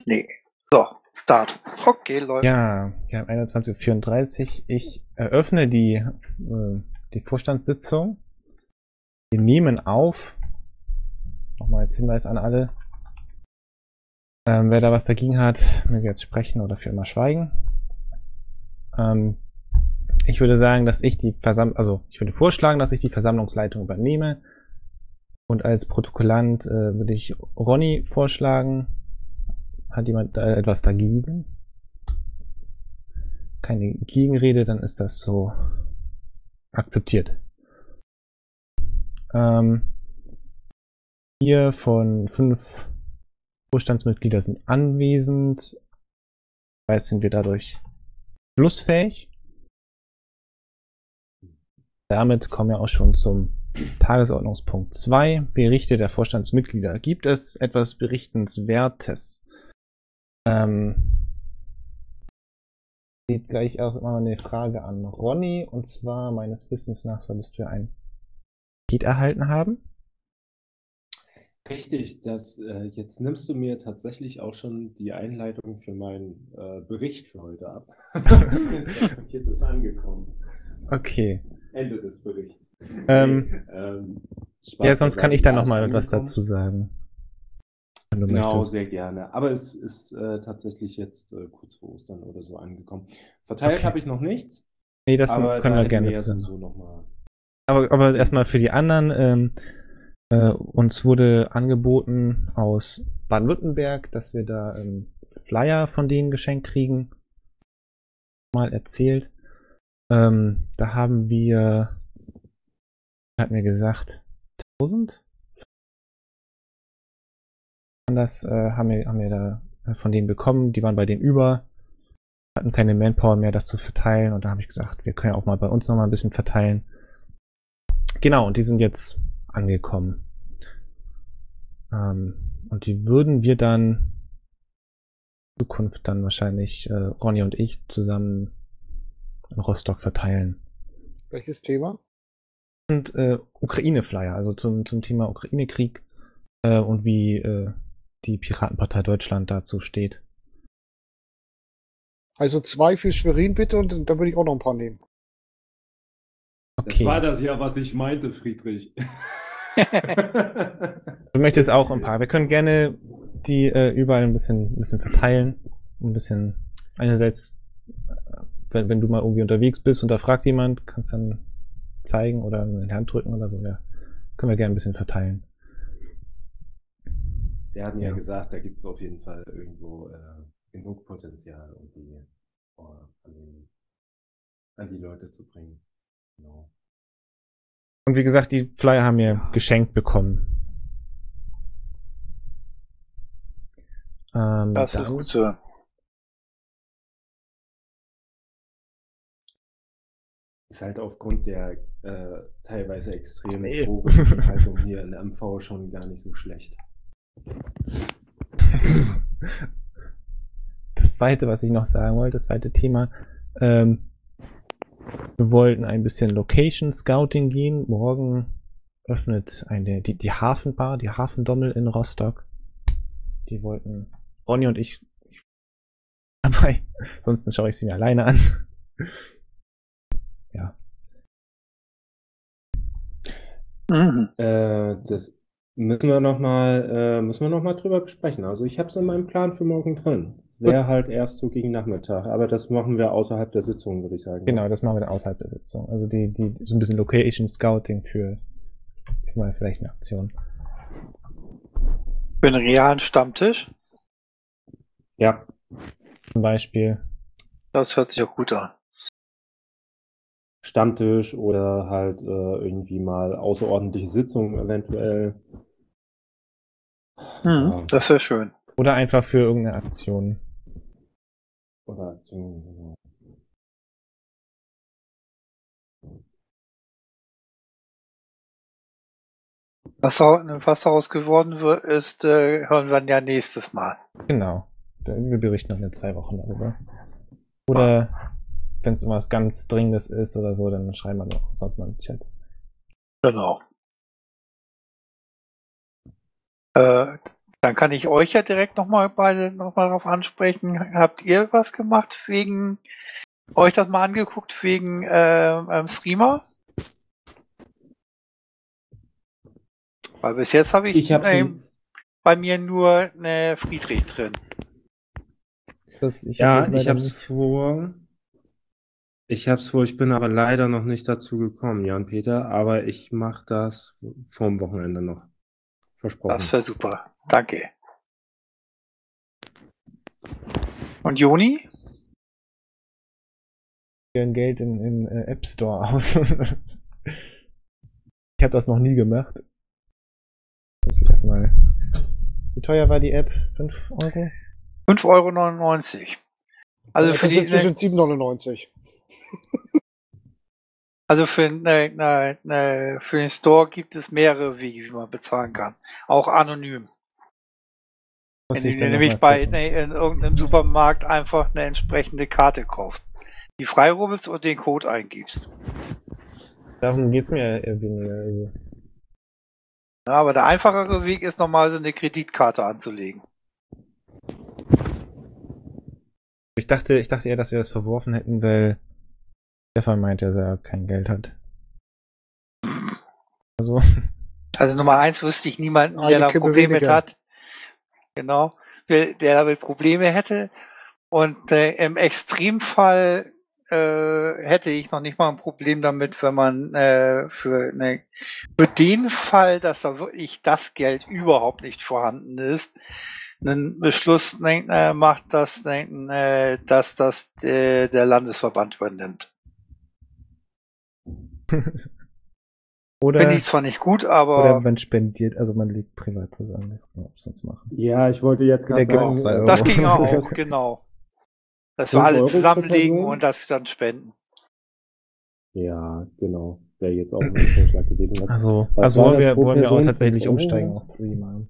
Nee. So, Start. Okay, läuft. Ja, wir haben 21:34 Uhr. Ich eröffne die Vorstandssitzung. Wir nehmen auf. Nochmal als Hinweis an alle. Wer da was dagegen hat, möge jetzt sprechen oder für immer schweigen. Ich würde sagen, dass ich ich würde vorschlagen, dass ich die Versammlungsleitung übernehme. Und als Protokollant würde ich Ronny vorschlagen. Hat jemand da etwas dagegen? Keine Gegenrede, dann ist das so akzeptiert. 4 von 5 Vorstandsmitglieder sind anwesend. Weiß sind wir dadurch schlussfähig. Damit kommen wir auch schon zum Tagesordnungspunkt 2. Berichte der Vorstandsmitglieder. Gibt es etwas Berichtenswertes? Geht gleich auch immer eine Frage an Ronny, und zwar meines Wissens nach solltest du ein Paket erhalten haben. Richtig, jetzt nimmst du mir tatsächlich auch schon die Einleitung für meinen Bericht für heute ab. Das Paket ist angekommen. Okay. Ende des Berichts. Ja, sonst kann ich da nochmal etwas dazu sagen. Wenn du Genau, möchtest. sehr gerne. Aber es ist tatsächlich jetzt kurz vor Ostern oder so angekommen. Verteilt Okay. habe ich noch nichts. Nee, das aber können wir gerne sowieso noch mal. Aber erstmal für die anderen. Uns wurde angeboten aus Baden-Württemberg, dass wir da Flyer von denen geschenkt kriegen. Mal erzählt. Da haben wir, hat mir gesagt, 1000. Das haben wir da von denen bekommen. Die waren bei denen über, hatten keine Manpower mehr, das zu verteilen. Und da habe ich gesagt, wir können auch mal bei uns noch mal ein bisschen verteilen. Genau, und die sind jetzt angekommen. Und die würden wir dann in Zukunft dann wahrscheinlich Ronny und ich zusammen in Rostock verteilen. Welches Thema? Das sind Ukraine-Flyer, also zum Thema Ukraine-Krieg und wie die Piratenpartei Deutschland dazu steht. Also 2 für Schwerin bitte, und dann würde ich auch noch ein paar nehmen. Okay. Das war das ja, was ich meinte, Friedrich. Du möchtest auch ein paar. Wir können gerne die überall ein bisschen verteilen. Ein bisschen, einerseits, wenn du mal irgendwie unterwegs bist und da fragt jemand, kannst dann zeigen oder in die Hand drücken oder so, ja. Können wir gerne ein bisschen verteilen. Der hat mir ja gesagt, da gibt es auf jeden Fall irgendwo genug Potenzial, um die an die Leute zu bringen. Genau. Und wie gesagt, die Flyer haben wir geschenkt bekommen. Das ist gut so. Ist halt aufgrund der teilweise extremen Haltung hier in MV schon gar nicht so schlecht. Das zweite, was ich noch sagen wollte, das zweite Thema, wir wollten ein bisschen Location Scouting gehen. Morgen öffnet die Hafenbar, die Hafendommel in Rostock. Die wollten Ronny und ich dabei. Sonst schaue ich sie mir alleine an. Ja. Das müssen wir noch mal drüber besprechen. Also ich habe es in meinem Plan für morgen drin. Wäre halt erst so gegen Nachmittag, aber das machen wir außerhalb der Sitzung, würde ich sagen. Genau, das machen wir dann außerhalb der Sitzung. Also die so ein bisschen Location Scouting für mal vielleicht eine Aktion. Für einen realen Stammtisch? Ja. Zum Beispiel. Das hört sich auch gut an. Stammtisch oder halt irgendwie mal außerordentliche Sitzungen eventuell. Das wäre schön. Oder einfach für irgendeine Aktion. Oder Aktion, genau. Was daraus geworden wird, ist, hören wir ja nächstes Mal. Genau. Wir berichten noch in 2 Wochen darüber. Oder wenn es irgendwas ganz Dringendes ist oder so, dann schreiben wir noch sonst mal im Chat. Genau. Dann kann ich euch ja direkt beide nochmal darauf ansprechen. Habt ihr was gemacht euch das mal angeguckt wegen Streamer? Weil bis jetzt habe ich bei mir nur eine Friedrich drin. Ich hab's vor. Ich bin aber leider noch nicht dazu gekommen, Jan-Peter, aber ich mache das vorm Wochenende noch. Versprochen. Das wäre super. Danke. Und Joni? Geld in App Store aus. Ich habe das noch nie gemacht. Muss ich erstmal. Wie teuer war die App? 5 Euro? 5,99 €. Also für die sind 7,99 €. Also für den Store gibt es mehrere Wege, wie man bezahlen kann. Auch anonym. Wenn du nämlich in irgendeinem Supermarkt einfach eine entsprechende Karte kaufst, die freirubbelst und den Code eingibst. Darum geht's mir eher weniger. Also. Ja, aber der einfachere Weg ist normal, so eine Kreditkarte anzulegen. Ich dachte eher, dass wir das verworfen hätten, weil Stefan meinte, dass er kein Geld hat. Also Nummer 1 wüsste ich niemanden, der da Probleme mit hat. Genau. Der damit Probleme hätte. Und im Extremfall hätte ich noch nicht mal ein Problem damit, wenn man für den Fall, dass da wirklich das Geld überhaupt nicht vorhanden ist, einen Beschluss macht, dass das der Landesverband übernimmt. Finde ich zwar nicht gut, aber... Oder man spendiert, also man legt privat zusammen. Das kann man auch sonst machen. Ja, ich wollte jetzt gerade sagen... Das ging auch, genau. Dass wir alle zusammenlegen und das dann spenden. Ja, genau. Wäre jetzt auch ein Vorschlag gewesen. Also wollen wir auch tatsächlich umsteigen auf Threema.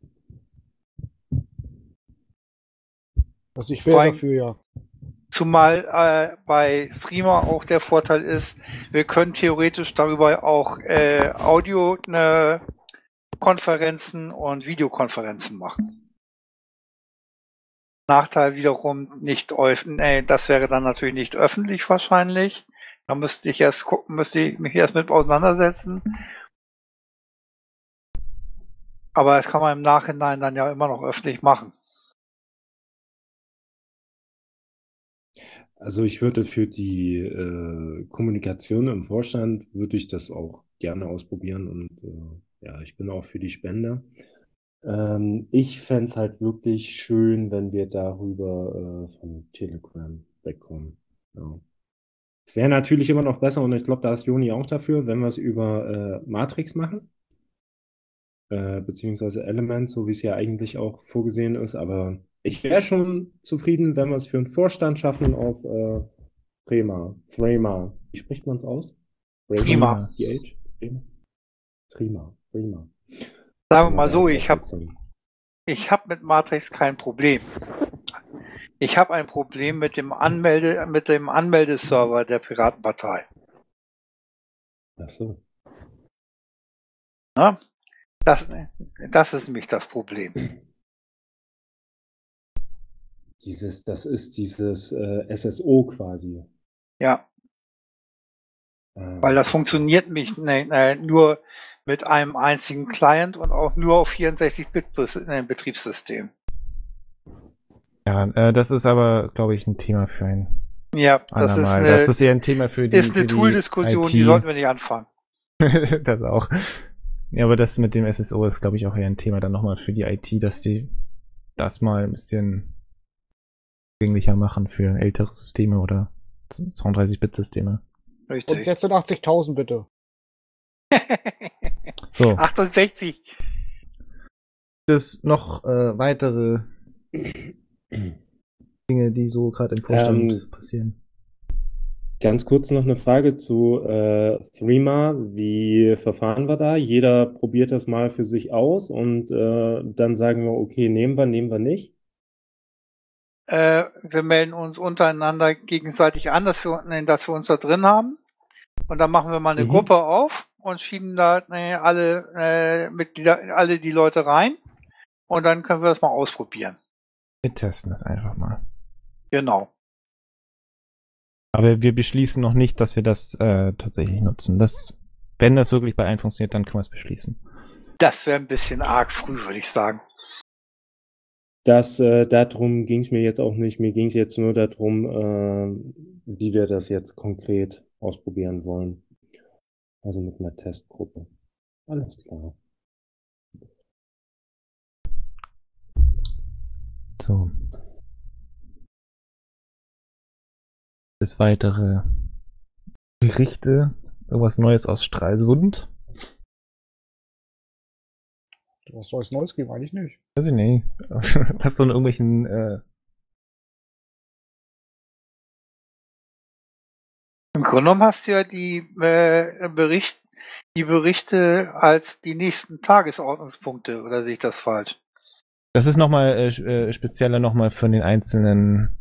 Also ich wäre dafür, ja. Zumal bei Streamer auch der Vorteil ist, wir können theoretisch darüber auch Audio-Konferenzen und Videokonferenzen machen. Nachteil wiederum nicht, das wäre dann natürlich nicht öffentlich wahrscheinlich. Da müsste ich mich erst mit auseinandersetzen. Aber das kann man im Nachhinein dann ja immer noch öffentlich machen. Also ich würde für die Kommunikation im Vorstand, würde ich das auch gerne ausprobieren und ich bin auch für die Spende. Ich fände es halt wirklich schön, wenn wir darüber von Telegram wegkommen. Ja. Es wäre natürlich immer noch besser und ich glaube, da ist Joni auch dafür, wenn wir es über Matrix machen. Beziehungsweise Element, so wie es ja eigentlich auch vorgesehen ist, aber ich wäre schon zufrieden, wenn wir es für einen Vorstand schaffen auf Threema. Wie spricht man es aus? Threema. Threema. Sagen wir mal so, ich habe mit Matrix kein Problem. Ich habe ein Problem mit dem Anmeldeserver der Piratenpartei. Ach so. Na? Das ist nämlich das Problem. Das ist dieses SSO quasi. Ja. Weil das funktioniert nur mit einem einzigen Client und auch nur auf 64-Bit-Betriebssystem. Ja, das ist aber, glaube ich, ein Thema für ein das ist eher ein Thema für die ist eine Tool-Diskussion, die sollten wir nicht anfangen. Das auch. Ja, aber das mit dem SSO ist, glaube ich, auch eher ein Thema dann nochmal für die IT, dass die das mal ein bisschen zugänglicher machen für ältere Systeme oder 32-Bit-Systeme. Richtig. Und 86.000 bitte. So. 68. Gibt es noch weitere Dinge, die so gerade im Vorstand passieren? Ganz kurz noch eine Frage zu Threema. Wie verfahren wir da? Jeder probiert das mal für sich aus und dann sagen wir, okay, nehmen wir nicht. Wir melden uns untereinander gegenseitig an, dass wir uns da drin haben. Und dann machen wir mal eine Gruppe auf und schieben da alle Mitglieder, alle die Leute rein und dann können wir das mal ausprobieren. Wir testen das einfach mal. Genau. Aber wir beschließen noch nicht, dass wir das tatsächlich nutzen. Wenn das wirklich bei allen funktioniert, dann können wir es beschließen. Das wäre ein bisschen arg früh, würde ich sagen. Darum ging es mir jetzt auch nicht. Mir ging es jetzt nur darum, wie wir das jetzt konkret ausprobieren wollen. Also mit einer Testgruppe. Alles klar. So. Bis weitere Berichte, irgendwas Neues aus Stralsund. Was soll es Neues geben? Eigentlich nicht. Weiß ich nicht. Was so in irgendwelchen Im Grunde genommen hast du ja die Berichte als die nächsten Tagesordnungspunkte, oder sehe ich das falsch? Das ist nochmal spezieller nochmal für den einzelnen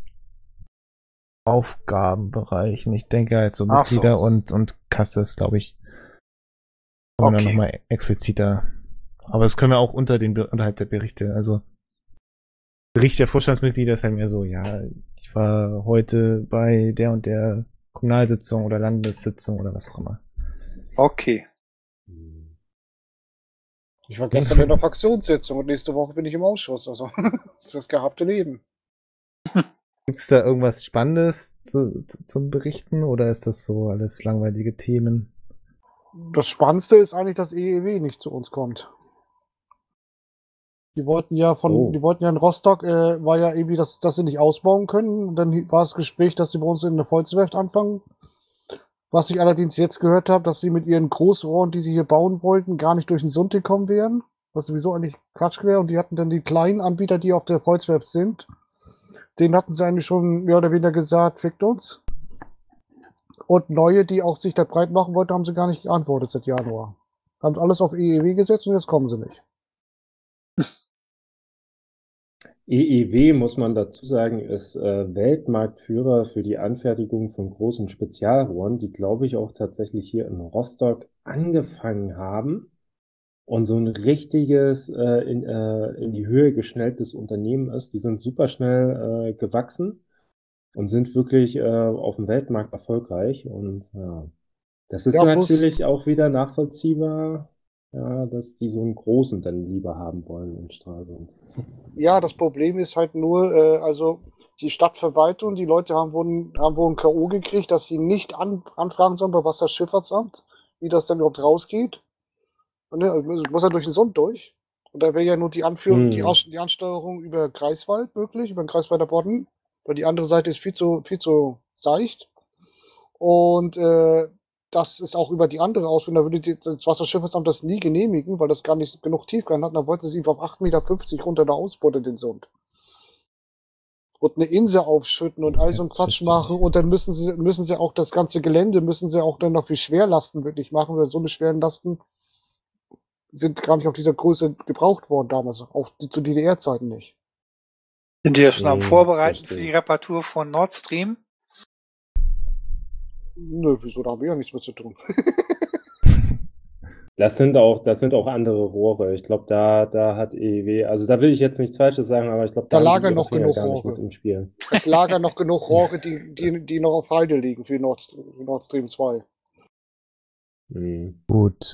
Aufgabenbereichen. Ich denke halt so Mitglieder und Kasses, glaube ich. Kommen dann nochmal expliziter. Aber das können wir auch unterhalb der Berichte. Also Bericht der Vorstandsmitglieder ist halt mehr so, ja, ich war heute bei der und der Kommunalsitzung oder Landessitzung oder was auch immer. Okay. Ich war gestern in der Fraktionssitzung und nächste Woche bin ich im Ausschuss. Also das gehabte Leben. Gibt es da irgendwas Spannendes zum Berichten oder ist das so alles langweilige Themen? Das Spannendste ist eigentlich, dass EEW nicht zu uns kommt. Die wollten ja in Rostock, war ja irgendwie, dass sie nicht ausbauen können. Und dann war das Gespräch, dass sie bei uns in der Volkswerft anfangen. Was ich allerdings jetzt gehört habe, dass sie mit ihren Großrohren, die sie hier bauen wollten, gar nicht durch den Sund gekommen wären. Was sowieso eigentlich Quatsch wäre. Und die hatten dann die kleinen Anbieter, die auf der Volkswerft sind. Denen hatten sie eigentlich schon mehr oder weniger gesagt, fickt uns. Und neue, die auch sich da breit machen wollten, haben sie gar nicht geantwortet seit Januar. Haben alles auf EEW gesetzt und jetzt kommen sie nicht. EEW, muss man dazu sagen, ist Weltmarktführer für die Anfertigung von großen Spezialrohren, die, glaube ich, auch tatsächlich hier in Rostock angefangen haben und so ein richtiges in die Höhe geschnelltes Unternehmen ist. Die sind super schnell gewachsen und sind wirklich auf dem Weltmarkt erfolgreich. Und ja, das ist natürlich auch wieder nachvollziehbar, ja, dass die so einen großen dann lieber haben wollen in Stralsund. Ja, das Problem ist halt nur, also die Stadtverwaltung, die Leute haben wohl ein K.O. gekriegt, dass sie nicht anfragen sollen bei Wasserschifffahrtsamt, wie das dann überhaupt rausgeht. Und, ne, muss ja durch den Sund durch. Und da wäre ja nur die Ansteuerung über Greifswald möglich, über den Greifswalder Bodden, weil die andere Seite ist viel zu seicht. Und das ist auch über die andere Ausführung, da würde das Wasserschifffahrtsamt das nie genehmigen, weil das gar nicht genug Tiefgang hat. Da wollte sie auf 8,50 Meter runter da ausbuddeln, den Sund. Und eine Insel aufschütten und all so einen Quatsch machen. Und dann müssen sie auch das ganze Gelände, müssen sie auch dann noch für Schwerlasten wirklich machen, weil so eine schweren Lasten sind gar nicht auf dieser Größe gebraucht worden damals, auch zu DDR-Zeiten nicht. Sind die ja schon am Vorbereiten für die Reparatur von Nord Stream? Nö, wieso, da haben wir ja nichts mit zu tun. Das sind auch andere Rohre. Ich glaube, da hat EEW, also da will ich jetzt nichts Falsches sagen, aber ich glaube, da lagern noch genug Rohre im Spiel. Es lagern noch genug Rohre, die noch auf Halde liegen für Nord Stream 2. Gut,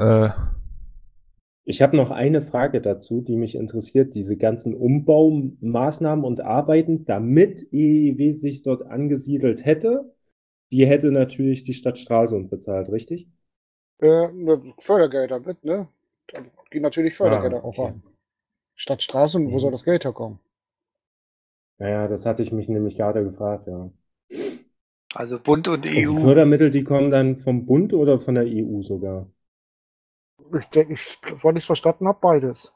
ich habe noch eine Frage dazu, die mich interessiert. Diese ganzen Umbaumaßnahmen und Arbeiten, damit EEW sich dort angesiedelt hätte, die hätte natürlich die Stadt Stralsund bezahlt, richtig? Fördergelder mit, ne? Da gehen natürlich Fördergelder auch rein. Stadt Stralsund, wo soll das Geld herkommen? Naja, das hatte ich mich nämlich gerade gefragt, ja. Also Bund und EU. Und die Fördermittel, die kommen dann vom Bund oder von der EU sogar? Ich denke, weil ich es verstanden habe, beides.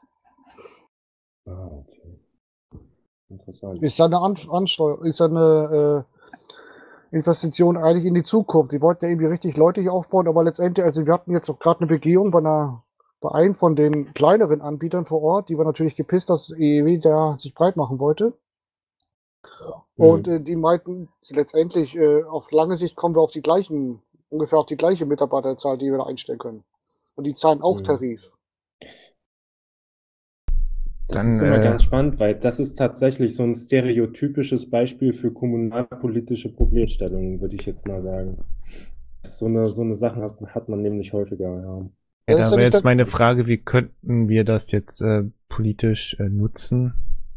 Okay. Interessant. Ist ja eine Investition eigentlich in die Zukunft. Die wollten ja irgendwie richtig Leute hier aufbauen, aber letztendlich, also wir hatten jetzt auch gerade eine Begehung bei einem von den kleineren Anbietern vor Ort, die war natürlich gepisst, dass EEW da sich breit machen wollte. Und die meinten, letztendlich auf lange Sicht kommen wir ungefähr auf die gleiche Mitarbeiterzahl, die wir da einstellen können. Und die zahlen auch Tarif. Das ist immer ganz spannend, weil das ist tatsächlich so ein stereotypisches Beispiel für kommunalpolitische Problemstellungen, würde ich jetzt mal sagen. So eine Sachen hat man nämlich häufiger, ja. Ja, da wäre jetzt meine Frage, wie könnten wir das jetzt politisch nutzen?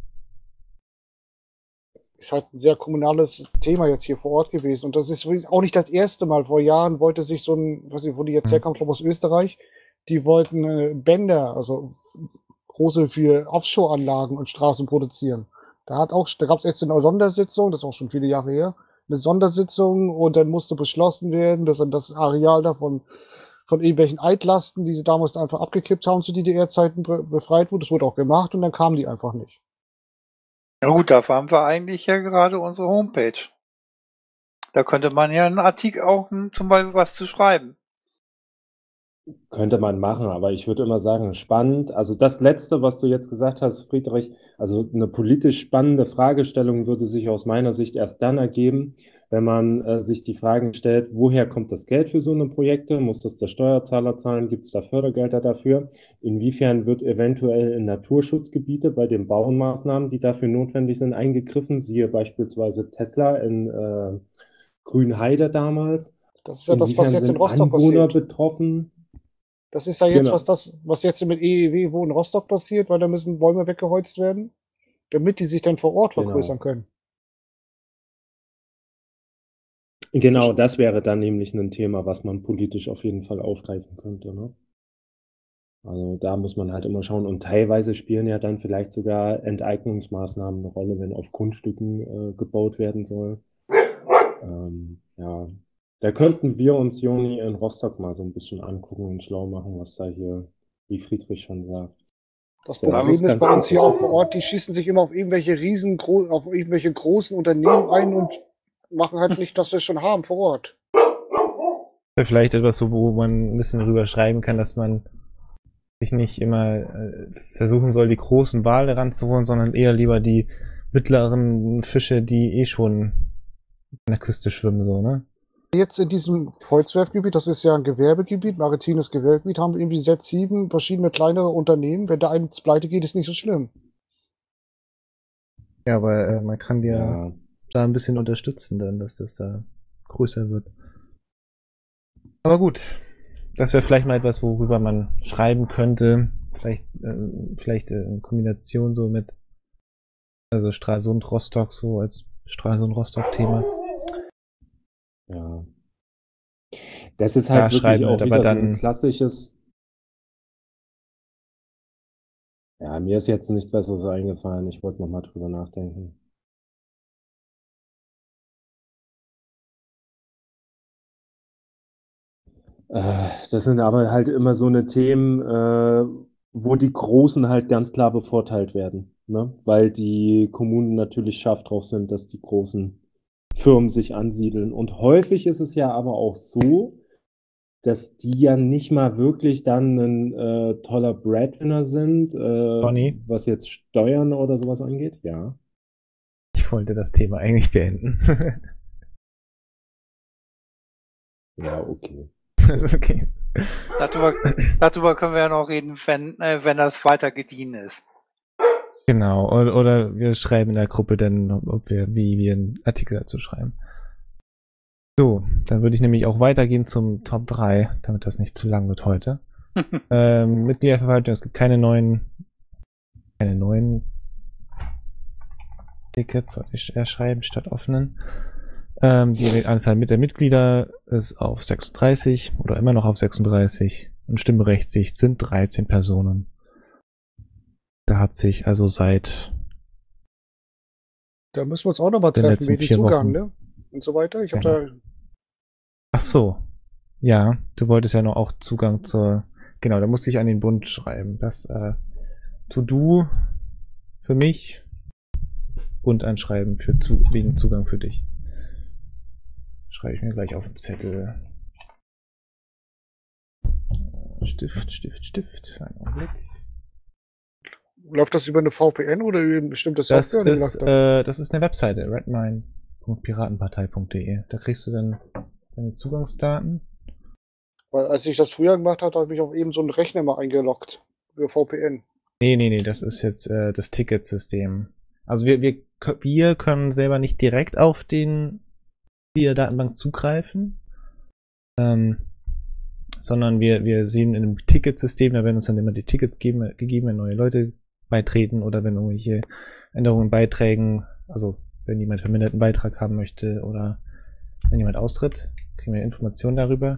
Ist halt ein sehr kommunales Thema jetzt hier vor Ort gewesen. Und das ist auch nicht das erste Mal. Vor Jahren wollte sich so ein, weiß nicht, wo die jetzt herkommen, ich glaube aus Österreich, die wollten Bänder, also große für Offshore-Anlagen und Straßen produzieren. Da gab es jetzt eine Sondersitzung, das ist auch schon viele Jahre her, eine Sondersitzung und dann musste beschlossen werden, dass dann das Areal davon von irgendwelchen Altlasten, die sie damals einfach abgekippt haben zu DDR-Zeiten, befreit wurde. Das wurde auch gemacht und dann kamen die einfach nicht. Ja gut, dafür haben wir eigentlich ja gerade unsere Homepage. Da könnte man ja einen Artikel auch zum Beispiel was zu schreiben. Könnte man machen, aber ich würde immer sagen, spannend. Also das Letzte, was du jetzt gesagt hast, Friedrich, also eine politisch spannende Fragestellung würde sich aus meiner Sicht erst dann ergeben, wenn man sich die Fragen stellt, woher kommt das Geld für so eine Projekte? Muss das der Steuerzahler zahlen? Gibt es da Fördergelder dafür? Inwiefern wird eventuell in Naturschutzgebiete bei den Baumaßnahmen, die dafür notwendig sind, eingegriffen? Siehe beispielsweise Tesla in Grünheide damals. Das ist ja das, was jetzt in Rostock passiert. Betroffen? Das ist ja jetzt was jetzt mit EEW wo in Rostock passiert, weil da müssen Bäume weggeholzt werden, damit die sich dann vor Ort vergrößern können. Genau, das wäre dann nämlich ein Thema, was man politisch auf jeden Fall aufgreifen könnte, ne? Also da muss man halt immer schauen und teilweise spielen ja dann vielleicht sogar Enteignungsmaßnahmen eine Rolle, wenn auf Grundstücken gebaut werden soll. Ja, da könnten wir uns, Joni, in Rostock mal so ein bisschen angucken und schlau machen, was da hier, wie Friedrich schon sagt. Das Problem ist bei uns hier auch vor Ort, die schießen sich immer auf irgendwelche auf irgendwelche großen Unternehmen ein und machen halt nicht, dass wir es schon haben vor Ort. Vielleicht etwas, wo man ein bisschen drüber schreiben kann, dass man sich nicht immer versuchen soll, die großen Wale ranzuholen, sondern eher lieber die mittleren Fische, die schon an der Küste schwimmen, so, ne? Jetzt in diesem Holzwerfgebiet, das ist ja ein Gewerbegebiet, maritimes Gewerbegebiet, haben wir irgendwie 6, 7 verschiedene kleinere Unternehmen. Wenn da eins pleite geht, ist nicht so schlimm. Ja, aber man kann ja da ein bisschen unterstützen, dann, dass das da größer wird. Aber gut, das wäre vielleicht mal etwas, worüber man schreiben könnte. Vielleicht in Kombination so mit also Stralsund-Rostock so als Stralsund-Rostock-Thema. Ja. Das ist halt wirklich auch wieder so ein klassisches. Ja, mir ist jetzt nichts Besseres eingefallen. Ich wollte nochmal drüber nachdenken. Das sind aber halt immer so eine Themen, wo die Großen halt ganz klar bevorteilt werden, ne? Weil die Kommunen natürlich scharf drauf sind, dass die großen Firmen sich ansiedeln. Und häufig ist es ja aber auch so, dass die ja nicht mal wirklich dann ein toller Breadwinner sind, was jetzt Steuern oder sowas angeht. Ja. Ich wollte das Thema eigentlich beenden. Ja, okay. Das ist okay. Darüber können wir ja noch reden, wenn das weiter gediehen ist. Genau, oder wir schreiben in der Gruppe dann, wie wir einen Artikel dazu schreiben. So, dann würde ich nämlich auch weitergehen zum Top 3, damit das nicht zu lang wird heute. Mitgliederverwaltung, es gibt keine neuen Tickets, sollte ich eher schreiben, statt offenen. Die Anzahl der Mitglieder ist auf 36 oder immer noch auf 36 und stimmberechtigt sind 13 Personen. Da hat sich also seit da müssen wir uns auch nochmal treffen, mit dem Zugang, ne? Und so weiter. Ach so. Ja, du wolltest ja noch auch Zugang genau, da musste ich an den Bund schreiben. Das To-Do für mich, Bund anschreiben wegen Zugang für dich. Schreibe ich mir gleich auf den Zettel. Stift. Einen Augenblick. Läuft das über eine VPN oder über eine bestimmte Software? Das ist eine Webseite, redmine.piratenpartei.de. Da kriegst du dann deine Zugangsdaten. Weil als ich das früher gemacht habe, habe ich mich auf eben so einen Rechner mal eingeloggt. Über VPN. Nee, das ist jetzt das Ticketsystem. Also wir können selber nicht direkt auf die Datenbank zugreifen, sondern wir sehen in einem Ticketsystem, da werden uns dann immer die Tickets gegeben, wenn neue Leute beitreten oder wenn irgendwelche Änderungen in Beiträgen, also wenn jemand verminderten Beitrag haben möchte oder wenn jemand austritt, kriegen wir Informationen darüber.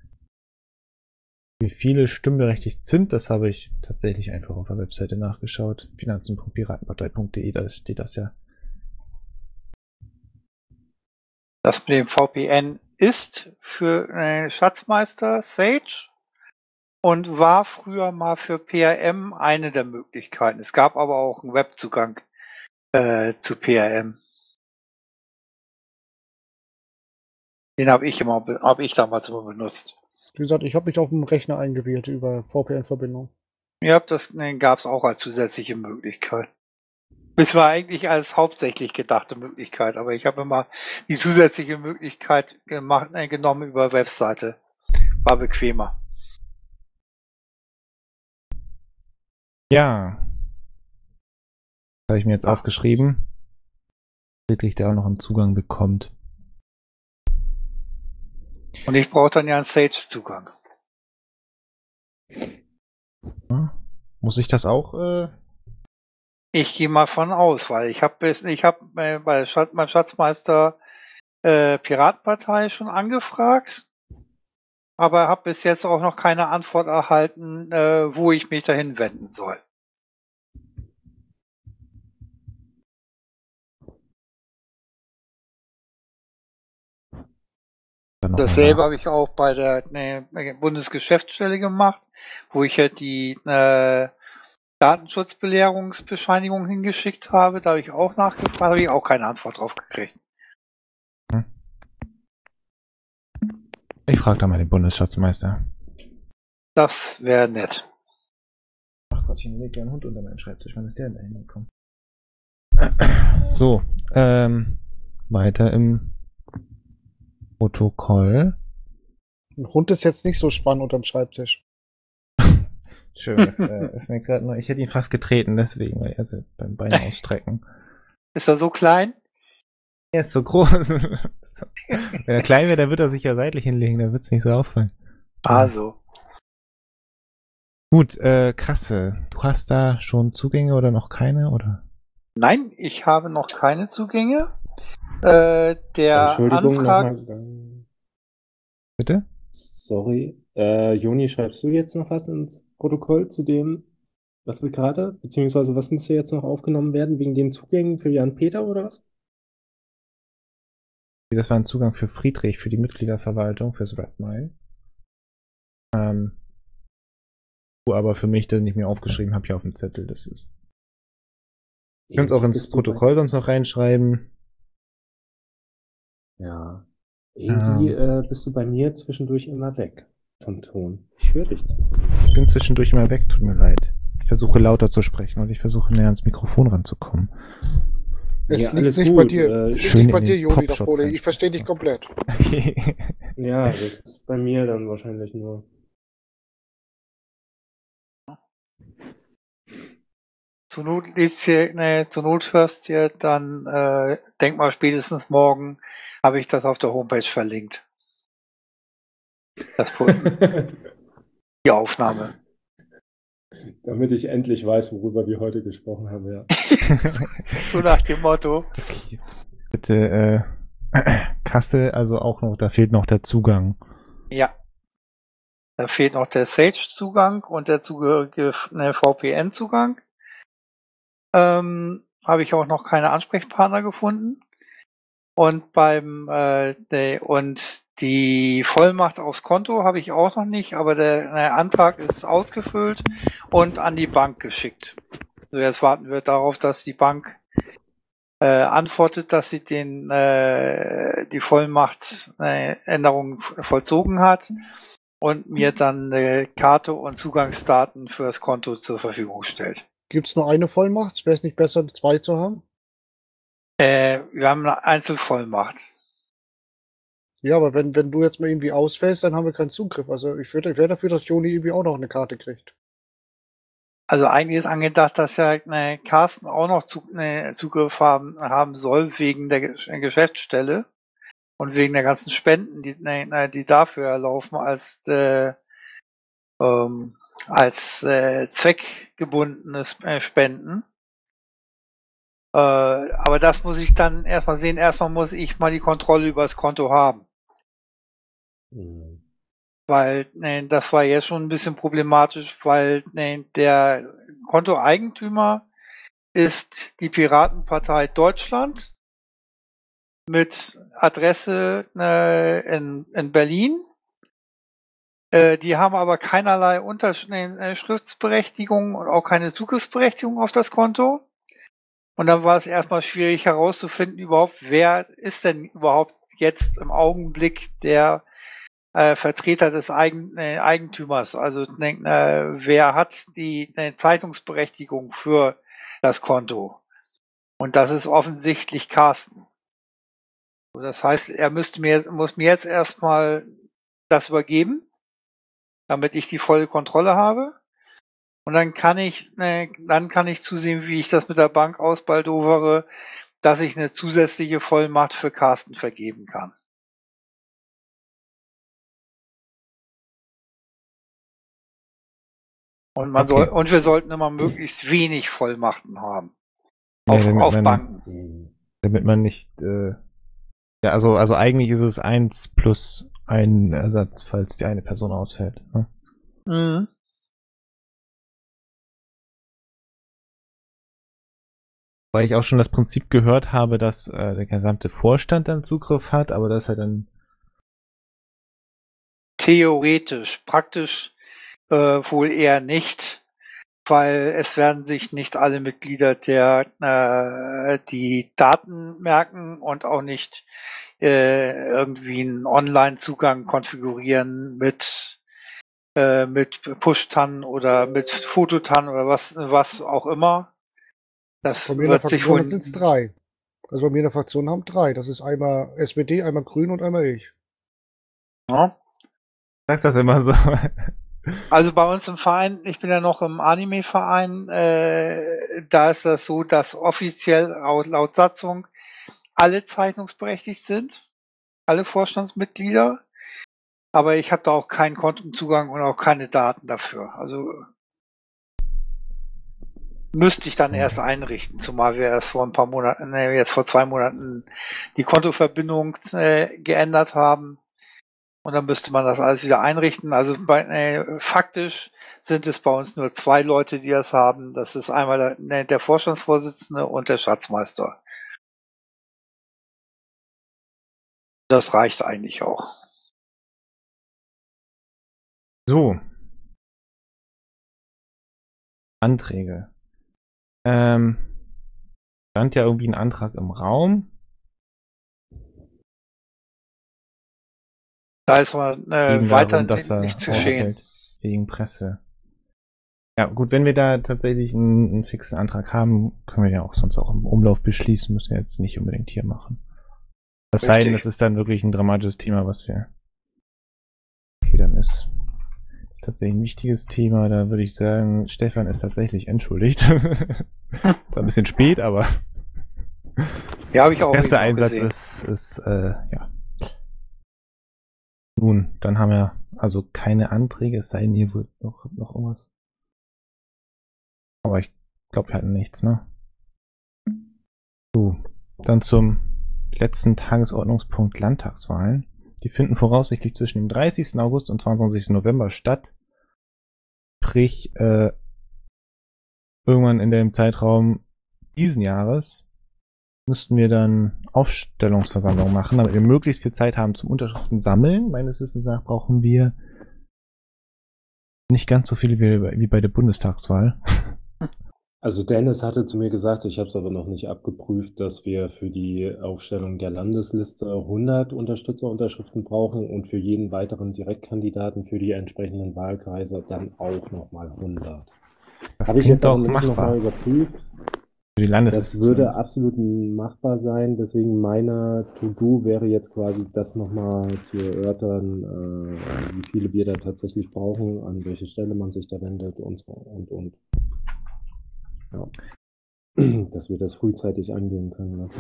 Wie viele stimmberechtigt sind, das habe ich tatsächlich einfach auf der Webseite nachgeschaut. finanzen.piratenpartei.de, da steht das ja. Das mit dem VPN ist für Schatzmeister Sage und war früher mal für PRM eine der Möglichkeiten. Es gab aber auch einen Webzugang zu PRM. Den habe ich damals immer benutzt. Wie gesagt, ich habe mich auf dem Rechner eingewählt über VPN-Verbindung. Ja, den gab es auch als zusätzliche Möglichkeit. Es war eigentlich als hauptsächlich gedachte Möglichkeit, aber ich habe immer die zusätzliche Möglichkeit genommen über Webseite. War bequemer. Ja. Das habe ich mir jetzt aufgeschrieben. Friedrich, der auch noch einen Zugang bekommt. Und ich brauche dann ja einen Sage-Zugang. Muss ich das auch? Ich gehe mal von aus, weil ich habe beim Schatzmeister Piratenpartei schon angefragt, aber habe bis jetzt auch noch keine Antwort erhalten, wo ich mich dahin wenden soll. Dasselbe habe ich auch bei der Bundesgeschäftsstelle gemacht, wo ich ja die Datenschutzbelehrungsbescheinigung hingeschickt habe. Da habe ich auch nachgefragt, habe ich auch keine Antwort drauf gekriegt. Ich frage da mal den Bundesschatzmeister. Das wäre nett. Ach Gott, ich lege einen Hund unter meinen Schreibtisch. Wann ist der denn da hingekommen? So, weiter im Protokoll. Ein Hund ist jetzt nicht so spannend unterm Schreibtisch. Schön, ist mir gerade noch. Ich hätte ihn fast getreten, deswegen, weil er so beim Bein ausstrecken. Ist er so klein? Er ist so groß. Wenn er klein wäre, dann wird er sich ja seitlich hinlegen, dann wird es nicht so auffallen. Also. Gut, Krasse. Du hast da schon Zugänge oder noch keine, oder? Nein, ich habe noch keine Zugänge. Der Antrag. Bitte? Sorry. Joni, schreibst du jetzt noch was ins Protokoll zu dem, was wir gerade, beziehungsweise was müsste jetzt noch aufgenommen werden, wegen den Zugängen für Jan-Peter oder was? Das war ein Zugang für Friedrich, für die Mitgliederverwaltung, fürs Redmine. Aber für mich, den ich mir aufgeschrieben habe, hier auf dem Zettel, das ist. Du kannst auch ins Protokoll sonst noch reinschreiben. Ja. Irgendwie bist du bei mir zwischendurch immer weg vom Ton. Ich höre dich. Ich bin zwischendurch immer weg, tut mir leid. Ich versuche lauter zu sprechen und ich versuche näher ans Mikrofon ranzukommen. Es liegt nicht bei dir. Nicht bei dir, Joni, das Problem. Ich verstehe dich komplett. Okay. Ja, das ist bei mir dann wahrscheinlich nur. Zur Not hörst du dann, denk mal spätestens morgen, habe ich das auf der Homepage verlinkt. Die Aufnahme. Damit ich endlich weiß, worüber wir heute gesprochen haben, ja. So nach dem Motto. Okay. Bitte, Kasse, also auch noch, da fehlt noch der Zugang. Ja. Da fehlt noch der Sage-Zugang und der zugehörige VPN-Zugang. Habe ich auch noch keine Ansprechpartner gefunden. Und und die Vollmacht aufs Konto habe ich auch noch nicht, aber der Antrag ist ausgefüllt und an die Bank geschickt. So, jetzt warten wir darauf, dass die Bank antwortet, dass sie die Vollmacht Änderung vollzogen hat und mir dann Karte und Zugangsdaten für das Konto zur Verfügung stellt. Gibt es nur eine Vollmacht? Wäre es nicht besser, zwei zu haben? Wir haben eine Einzelvollmacht. Ja, aber wenn du jetzt mal irgendwie ausfällst, dann haben wir keinen Zugriff. Also ich wäre dafür, dass Joni irgendwie auch noch eine Karte kriegt. Also eigentlich ist angedacht, dass ja Carsten auch noch Zugriff haben soll wegen der Geschäftsstelle und wegen der ganzen Spenden, die dafür laufen als zweckgebundenes Spenden. Aber das muss ich dann erstmal sehen. Erstmal muss ich mal die Kontrolle über das Konto haben. Weil das war jetzt schon ein bisschen problematisch, weil der Kontoeigentümer ist die Piratenpartei Deutschland mit Adresse in Berlin. Die haben aber keinerlei Unterschriftsberechtigung und auch keine Zugriffsberechtigung auf das Konto. Und dann war es erstmal schwierig herauszufinden, überhaupt, wer ist denn überhaupt jetzt im Augenblick der Vertreter des Eigentümers. Also wer hat die Zeitungsberechtigung für das Konto? Und das ist offensichtlich Carsten. Das heißt, er muss mir jetzt erstmal das übergeben, damit ich die volle Kontrolle habe. Und dann kann ich zusehen, wie ich das mit der Bank ausbaldowere, dass ich eine zusätzliche Vollmacht für Carsten vergeben kann. Und wir sollten immer möglichst wenig Vollmachten haben. Auf Banken. Damit man nicht, also eigentlich ist es 1 plus ein Ersatz, falls die eine Person ausfällt. Ne? Mhm. Weil ich auch schon das Prinzip gehört habe, dass der gesamte Vorstand dann Zugriff hat, aber das halt dann theoretisch, praktisch wohl eher nicht, weil es werden sich nicht alle Mitglieder die Daten merken und auch nicht irgendwie einen Online-Zugang konfigurieren mit Push-TAN oder mit Fototan oder was auch immer. Das bei mir in der Fraktion sind es 3. Also bei mir in der Fraktion haben 3. Das ist einmal SPD, einmal Grün und einmal ich. Ja. Sagst das immer so. Also bei uns im Verein, ich bin ja noch im Anime-Verein, da ist das so, dass offiziell laut Satzung alle zeichnungsberechtigt sind, alle Vorstandsmitglieder, aber ich habe da auch keinen Kontenzugang und auch keine Daten dafür. Also müsste ich dann erst einrichten, zumal wir erst vor ein paar Monaten, jetzt vor 2 Monaten die Kontoverbindung geändert haben. Und dann müsste man das alles wieder einrichten. Also faktisch sind es bei uns nur 2 Leute, die das haben. Das ist einmal der Vorstandsvorsitzende und der Schatzmeister. Das reicht eigentlich auch. So. Anträge. Stand ja irgendwie ein Antrag im Raum. Da ist man weiter nichts geschehen. Wegen Presse. Ja, gut, wenn wir da tatsächlich einen fixen Antrag haben, können wir ja auch sonst auch im Umlauf beschließen, müssen wir jetzt nicht unbedingt hier machen. Das sei denn, das ist dann wirklich ein dramatisches Thema, was wir... Okay, dann ist tatsächlich ein wichtiges Thema, da würde ich sagen, Stefan ist tatsächlich entschuldigt. Ist ein bisschen spät, aber... Ja, habe ich auch. Der erste Einsatz ist ja... Nun, dann haben wir also keine Anträge, es sei denn, hier wird noch irgendwas. Aber ich glaube, wir hatten nichts, ne? So, dann zum letzten Tagesordnungspunkt Landtagswahlen. Die finden voraussichtlich zwischen dem 30. August und 22. November statt. Sprich, irgendwann in dem Zeitraum diesen Jahres müssten wir dann Aufstellungsversammlungen machen, damit wir möglichst viel Zeit haben zum Unterschriften sammeln. Meines Wissens nach brauchen wir nicht ganz so viele wie bei der Bundestagswahl. Also Dennis hatte zu mir gesagt, ich habe es aber noch nicht abgeprüft, dass wir für die Aufstellung der Landesliste 100 Unterstützerunterschriften brauchen und für jeden weiteren Direktkandidaten für die entsprechenden Wahlkreise dann auch nochmal 100. Das habe ich jetzt auch nicht nochmal überprüft. Für die Das würde absolut machbar sein, deswegen meine To-Do wäre jetzt quasi das nochmal zu erörtern, wie viele wir da tatsächlich brauchen, an welche Stelle man sich da wendet und so und. Ja. Dass wir das frühzeitig angehen können. Ne?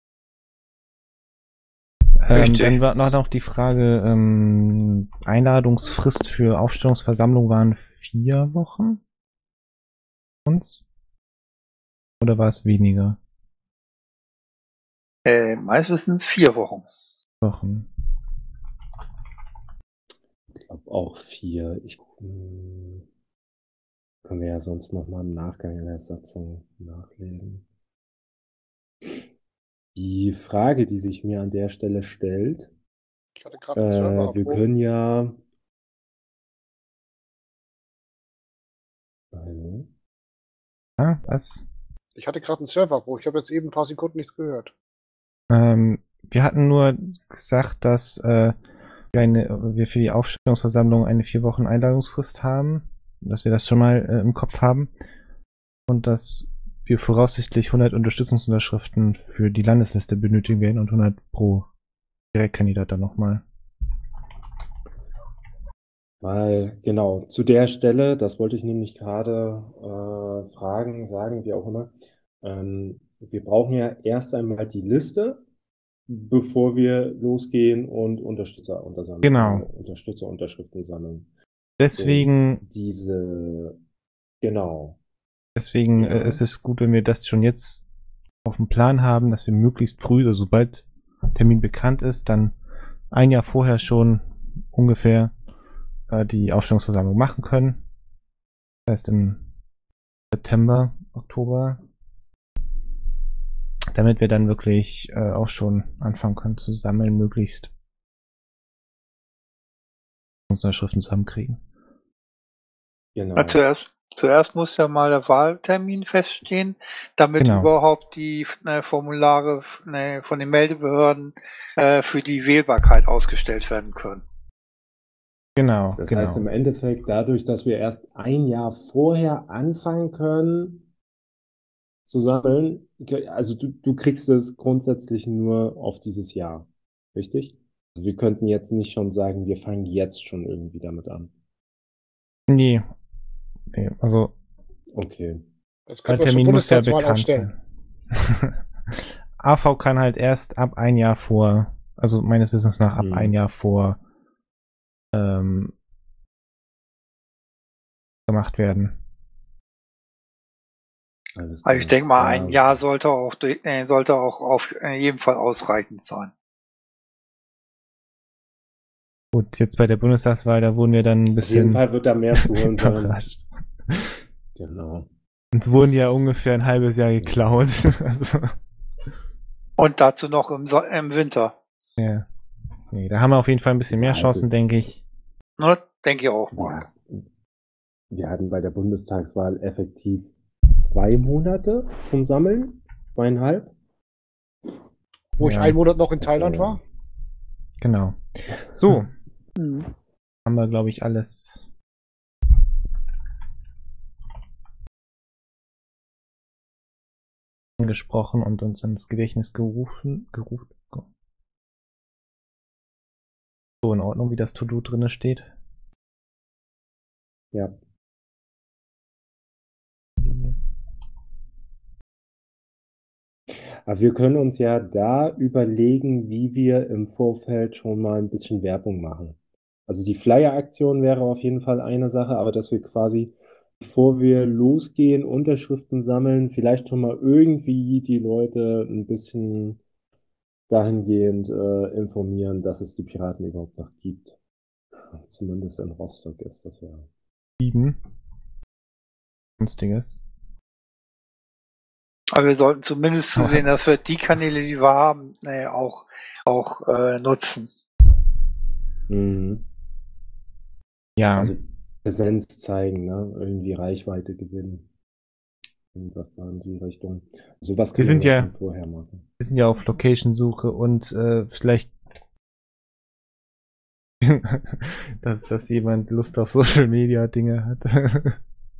Dann war noch die Frage, Einladungsfrist für Aufstellungsversammlung waren 4 Wochen? Uns? Oder war es weniger? Meistens 4 Wochen. Ich glaube auch 4. Können wir ja sonst nochmal im Nachgang in der Satzung nachlesen. Die Frage, die sich mir an der Stelle stellt, Ich hatte gerade einen Server. wir können ja. Hallo? Was? Ich hatte gerade einen Serverbruch. Ich habe jetzt eben ein paar Sekunden nichts gehört. Wir hatten nur gesagt, dass wir für die Aufstellungsversammlung eine 4 Wochen Einladungsfrist haben, dass wir das schon mal im Kopf haben und dass wir voraussichtlich 100 Unterstützungsunterschriften für die Landesliste benötigen werden und 100 pro Direktkandidat dann nochmal. Weil, genau, zu der Stelle, das wollte ich nämlich gerade sagen, wie auch immer, wir brauchen ja erst einmal die Liste, bevor wir losgehen und Unterstützerunterschriften sammeln. Deswegen Deswegen ist es gut, wenn wir das schon jetzt auf dem Plan haben, dass wir möglichst früh, also sobald Termin bekannt ist, dann ein Jahr vorher schon ungefähr die Aufstellungsversammlung machen können. Das heißt im September, Oktober, damit wir dann wirklich auch schon anfangen können zu sammeln, möglichst Unterschriften zusammenkriegen. Genau. Zuerst muss ja mal der Wahltermin feststehen, damit überhaupt die Formulare von den Meldebehörden für die Wählbarkeit ausgestellt werden können. Genau. Das heißt im Endeffekt, dadurch, dass wir erst ein Jahr vorher anfangen können zu sammeln, also du kriegst es grundsätzlich nur auf dieses Jahr, richtig? Also wir könnten jetzt nicht schon sagen, wir fangen jetzt schon irgendwie damit an. Nee, also okay. Der Termin muss ja bekannt sein. AV kann halt erst ab ein Jahr vor, also meines Wissens nach ab ein Jahr vor gemacht werden. Also ich denke mal, ein Jahr sollte auch auf jeden Fall ausreichend sein. Gut, jetzt bei der Bundestagswahl, da wurden wir dann ein bisschen... Auf jeden Fall wird da mehr zu holen sein. Genau. Uns wurden ja ungefähr ein halbes Jahr geklaut. Also. Und dazu noch im Winter. Ja. Nee, da haben wir auf jeden Fall ein bisschen mehr Chancen, denke ich. Ne, denke ich auch mal. Wir hatten bei der Bundestagswahl effektiv 2 Monate zum Sammeln. 2,5. Wo ich 1 Monat noch in Thailand war. Genau. So. Haben wir, glaube ich, alles angesprochen und uns ins Gedächtnis gerufen. So in Ordnung, wie das To-Do drinne steht. Ja. Aber wir können uns ja da überlegen, wie wir im Vorfeld schon mal ein bisschen Werbung machen. Also die Flyer-Aktion wäre auf jeden Fall eine Sache, aber dass wir quasi, bevor wir losgehen, Unterschriften sammeln, vielleicht schon mal irgendwie die Leute ein bisschen dahingehend informieren, dass es die Piraten überhaupt noch gibt. Zumindest in Rostock ist das ja. 7. Sonstiges. Aber wir sollten zumindest zusehen, dass wir die Kanäle, die wir haben, auch nutzen. Mhm. Ja. Also Präsenz zeigen, ne? Irgendwie Reichweite gewinnen. Irgendwas da in die Richtung. Sowas können wir schon vorher machen. Wir sind ja auf Location-Suche und vielleicht dass jemand Lust auf Social-Media-Dinge hat.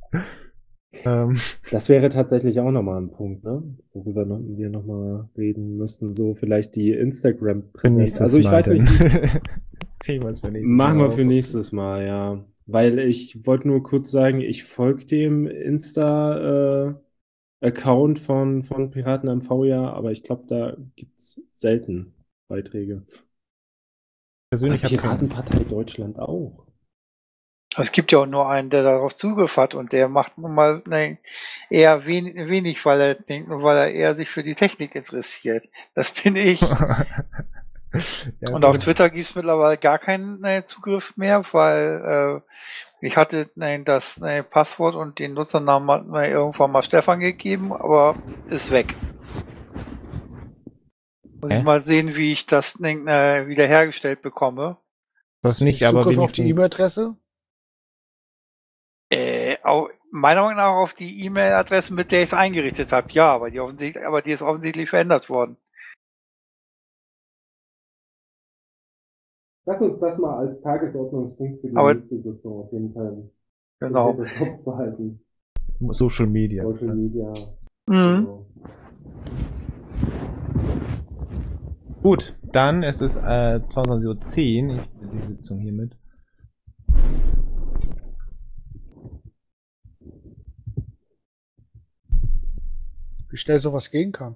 Das wäre tatsächlich auch nochmal ein Punkt, ne? Worüber wir nochmal reden müssten. So vielleicht die Instagram-Präsenz. Also ich weiß nicht. Machen wir für nächstes Mal, ja. Weil ich wollte nur kurz sagen, ich folge dem Insta Account von Piraten MV, ja, aber ich glaube, da gibt es selten Beiträge. Persönlich Piratenpartei Deutschland auch. Es gibt ja auch nur einen, der darauf Zugriff hat und der macht nun mal eher wenig, weil er eher sich für die Technik interessiert. Das bin ich. Ja, und auf Twitter gibt es mittlerweile gar keinen Zugriff mehr, weil ich hatte das Passwort und den Nutzernamen hat mir irgendwann mal Stefan gegeben, aber ist weg. Muss ich mal sehen, wie ich das wiederhergestellt bekomme. Das nicht, aber Zugriff auf die E-Mail-Adresse? Meiner Meinung nach auf die E-Mail-Adresse, mit der ich es eingerichtet habe, ja, aber die ist offensichtlich verändert worden. Lass uns das mal als Tagesordnungspunkt für die nächste Sitzung auf jeden Fall im Kopf behalten. Social Media. Social Media. Mhm. Genau. Gut, dann es ist 22:10 Uhr. Ich will die Sitzung hiermit. Wie schnell sowas gehen kann.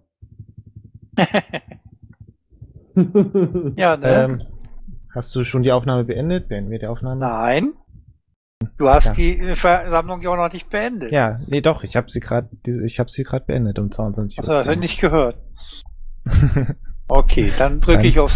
Ja, ne? Hast du schon die Aufnahme beendet? Beenden wir die Aufnahme? Nein. Du hast die Versammlung ja auch noch nicht beendet. Ja, nee, doch. Ich habe sie gerade beendet um 22 Uhr. Hast du nicht gehört? Okay, dann drücke ich auf